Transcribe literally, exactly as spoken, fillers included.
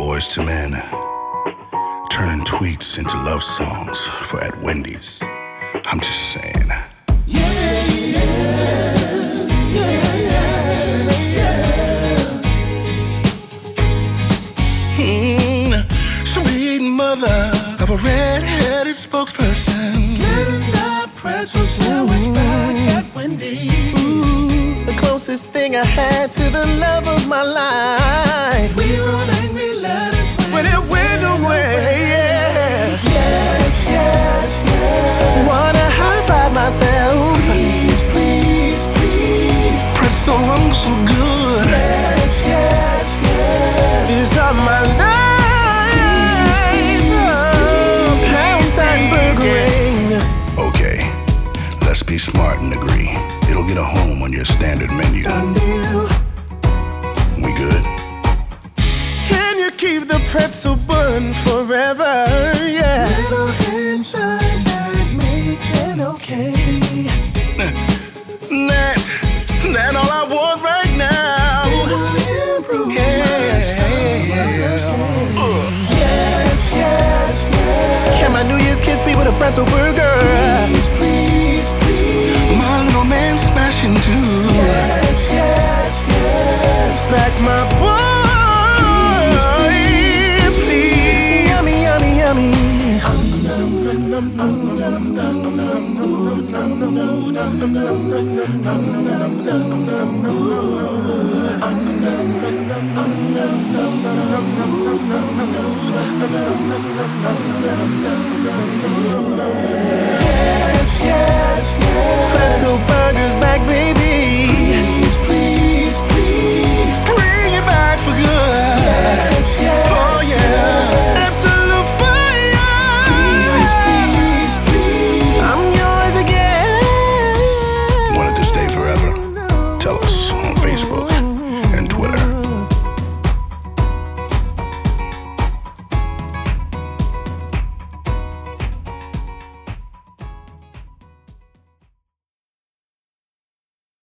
Boys to Men, turning tweets into love songs for at Wendy's. I'm just saying. Yeah, yes, yeah, yes, yeah. Hmm, sweet mother of a red-headed spokesperson. Getting that pretzel sandwich back at Wendy's. Ooh, the closest thing I had to the love of my life. We wrote angry letters when it went away. Yes, yes, yes, yes. Wanna high five myself. Please, please, please. Pretzel I'm so good. Yes, yes, yes. These are my life. Oh, pound sign burgering. Okay, let's be smart and agree. It'll get a home on your standard menu. Done deal. We good? Can you keep the pretzel bun forever? Yeah. Little inside that makes it okay. That, that all I want right now. Yes, yes, yes. Can my New Year's kiss be with a pretzel burger? Please, please, please. My little man smashing too. Yes, yes, yes. Back my boy, please. Yummy, yummy, yummy. Yes, yes, yes. Pretzel burgers back, baby.